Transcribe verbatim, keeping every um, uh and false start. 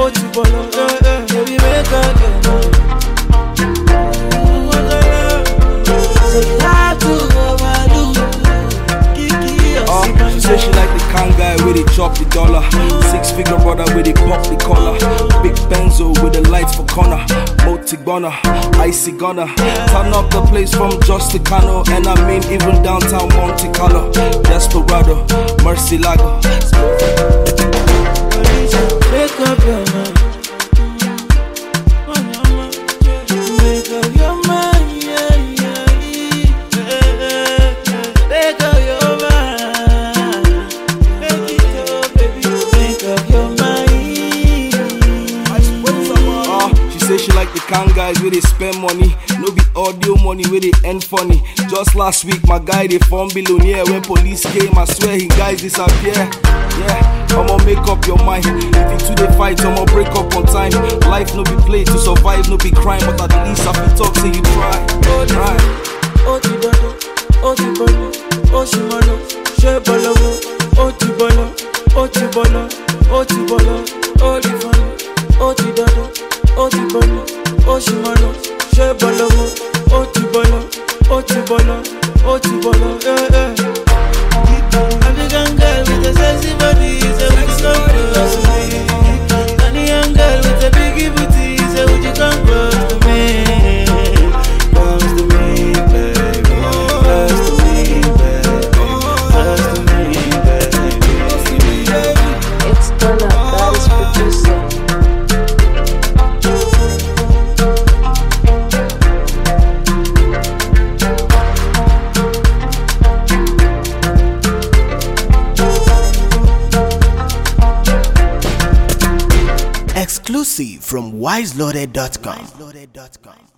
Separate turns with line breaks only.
oh tu bolo, eh eh, baby make up your mind. Say you like to overdo.
Uh, she say she like the kind guy where they chop the dollar. Six figure brother where they pop the collar. Big Benzo with the lights for corner. Motigona, icy gunner. Turn up the place from Justicano. And I mean even downtown Monte Carlo. Desperado, Mercy Lago.
Make up your mind. Make up your mind, yeah, yeah, yeah. Make up your mind. Make it up, baby. Make up your mind.
Uh, she say she like the kind guys where they spend money. No be audio money where they end funny. Just last week my guy they formed billionaire. When police came I swear he guys disappear. Yeah, I'ma make up your mind. If you two they fight, I'ma break up on time. Life no be play, to survive no be crime. But at least I feel talk say you try. Try.
Oh ti bolo, oh ti bolo, oh si molo, she bolo, oh ti bolo, oh ti bolo, oh ti bolo, oh di falo, oh ti dodo, oh ti bolo, oh si molo, she bolo, oh ti bolo, oh ti bolo, oh ti bolo, eh eh. African girl with a sexy body, say would you come close to me? Ghanaian girl with a biggie booty, say would you come close to me? Close to me, baby. Close to me, baby. Close to me, baby.
It's Donna, that is producer.
Exclusive from wise loaded dot com.